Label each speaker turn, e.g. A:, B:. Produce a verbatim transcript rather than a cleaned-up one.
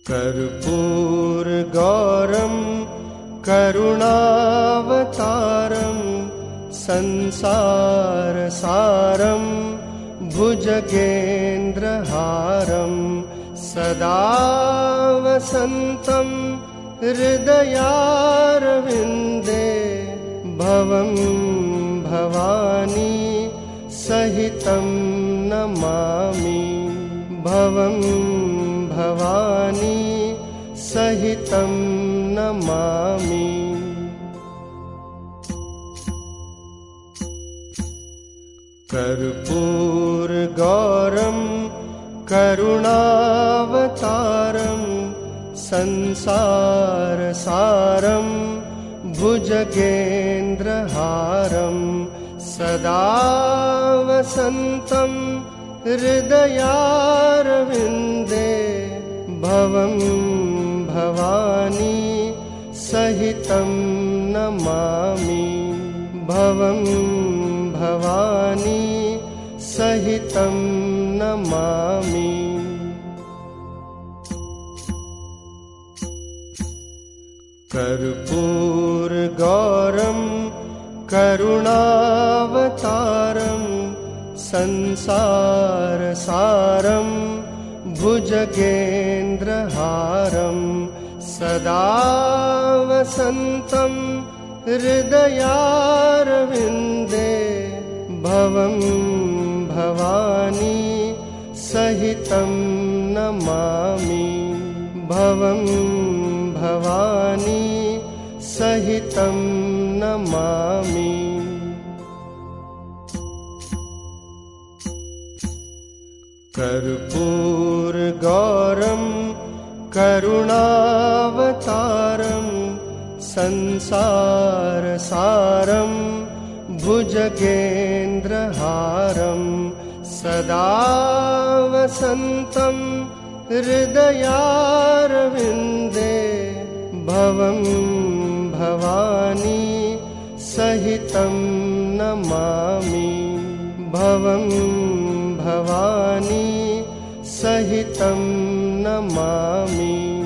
A: कर्पूरगौरं करुणावतारं संसारसारं भुजगेन्द्रहारं सदा वसन्तं हृदयारविन्दे भवं भवानी सहितं नमामि भवं भवानी सहितं नमामि। कर्पूरगौरं करुणावतारं संसारसारं भुजगेन्द्रहारं सदा वसन्तं हृदयारविन्दे भवं भवानी सहितं नमामि भवं भवानी सहितं नमामि। कर्पूरगौरं करुणावतारं संसारसारं भुजगेन्द्रहारं सदा वसन्तं हृदयारविन्दे भवं भवानी सहितं नमामि भवं भवानी सहितं नमामि। कर्पूरगौरं करुणावतारं संसारसारं भुजगेन्द्रहारं सदा वसन्तं हृदयारविन्दे भवं भवानी सहितं नमामि भवं भवानी सहितं नमामि।